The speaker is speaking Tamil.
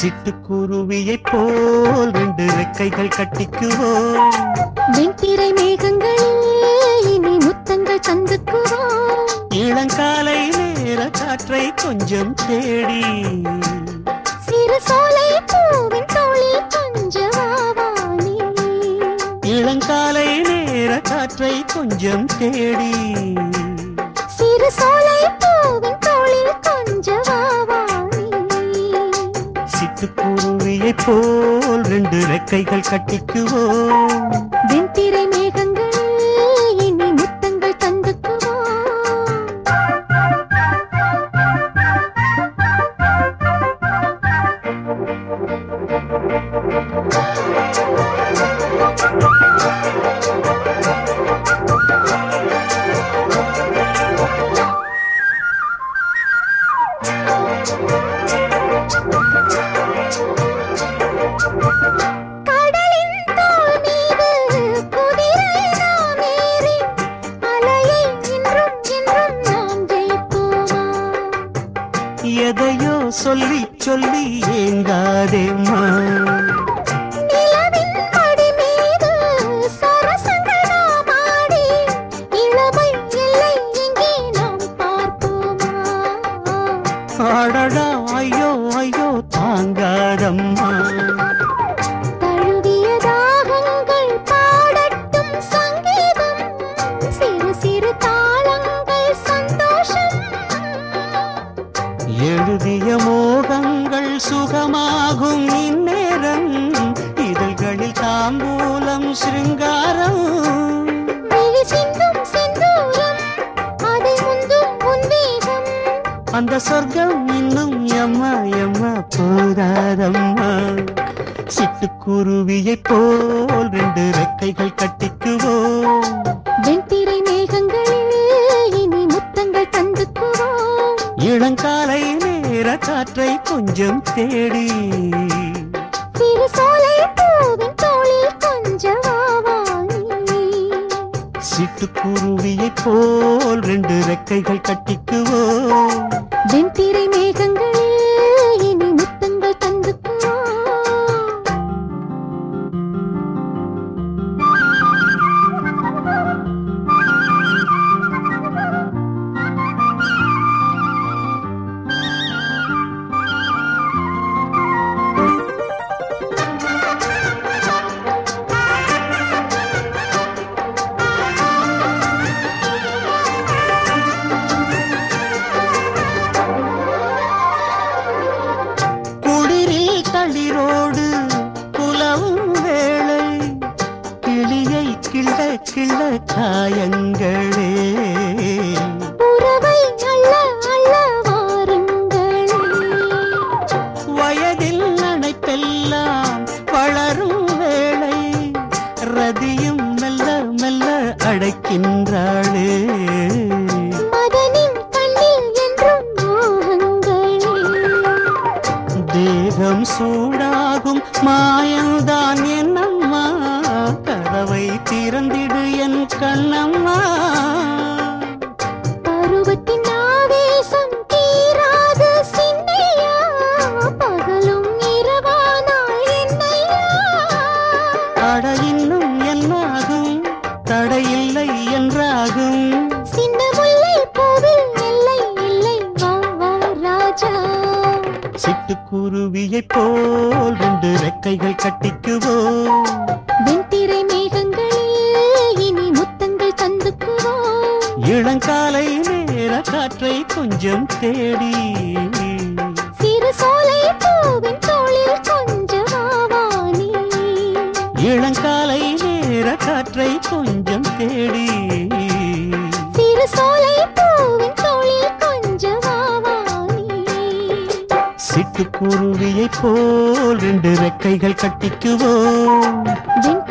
சிட்டுக்குருவியைப் போல் ரெண்டு ரெக்கைகள் கட்டிக்குவோம். வெண்திரை மேகங்களில் இனி முத்தங்கள் தந்துக்குவோம். இளங்காலை நேர காற்றை கொஞ்சம் தேடி சிறு சோலை பூவின் தோளில் கொஞ்சவாவானி. இளங்காலை நேர காற்றை கொஞ்சம் தேடி சிறு சோலை பூவின் தோளில் கொஞ்சவாவானி. சிட்டுக்குருவியைப் போல் ரெண்டு ரெக்கைகள் கட்டிக்குவோம். வெண்திரை மேகங்களில் இனி முத்தங்கள் தந்துக்குவோம். கடலின் தோள் மீது குதிரை நாம் ஏறி அலையை இன்றும் என்றும் நாம் ஜெயிப்போமா? எதையோ சொல்லி சொல்லி ஏங்காதேம்மா. நிலவின் மடி மீது சரசங்கள் நாம் ஆடி இளமை எல்லை எங்கே நாம் பார்ப்போமா? அடடா ஐயோ ஐயோ தாங்காதம்மா. தழுவிய தாகங்கள் பாடட்டும் சங்கீதம். சிறு சிறு தாளங்கள் சந்தோஷம். எழுதிய மோகங்கள் சுகமாகும் இந்நேரம். இதழ்களில் தாம்பூலம் சிருங்காரம். விழி சிந்தும் செந்தூரம் அதை முந்தும் உன்வேகம். அந்த சொர்க்கம் இன்னும் எம்மா எம்மா போதாதம்மா. சிட்டுக்குருவியைப் போல் ரெண்டு ரெக்கைகள் கட்டிக்குவோம். வெண்திரை மேகங்களில் இனி முத்தங்கள் தந்துக்குவோம். இளங்காலை நேர காற்றை கொஞ்சம் தேடி சிறு சோலை பூவின் தோளில் கொஞ்சவாவானி. சிட்டுக்குருவியைப் போல் ரெண்டு ரெக்கைகள் கட்டிக்குவோம். வெண்திரை மேகங்களில் இனி முத்தங்கள் தந்துக்குவோம். குளிரில் தளிரோடு புலவும் வேளை. கிளியை கிள்ள கிள்ள காயங்களே. உறவை அள்ள அள்ள வாருங்களே. வயதில் அணைப்பெல்லாம் வளரும் வேளை. ரதியும் மெல்ல மெல்ல அழைக்கின்றாளே. மதனின் கண்ணில் என்றும் மோகங்களே. தேகம் சூடாகும் மாயம்தான் என்னம்மா. கதவை திறந்திடு என் கண்ணம்மா. பருவத்தின் ஆவேசம் தீராது சின்னையா. பகலும் இரவானால் என்னையா. அட இன்னும் என்னாகும் தடையில்லை என்றாகும். சின்ன முல்லை பூவில் எல்லை இல்லை வா வா ராஜா. சிட்டுக்குருவியைப் போல் ரெண்டு ரெக்கைகள் கட்டிக்குவோம். வெண்திரை மேகங்களில் இனி முத்தங்கள் தந்துக்குவோம். இளங்காலை நேர காற்றை கொஞ்சம் தேடி சிறு சோலை பூவின் தோளில் கொஞ்சவாவானி. இளங்காலை நேர காற்றை கொஞ்சம் தேடி சிறு சோலை பூவின் தோளில் கொஞ்சவாவானி. சிட்டுக்குருவியைப் போல் ரெண்டு ரெக்கைகள் கட்டிக்குவோம்.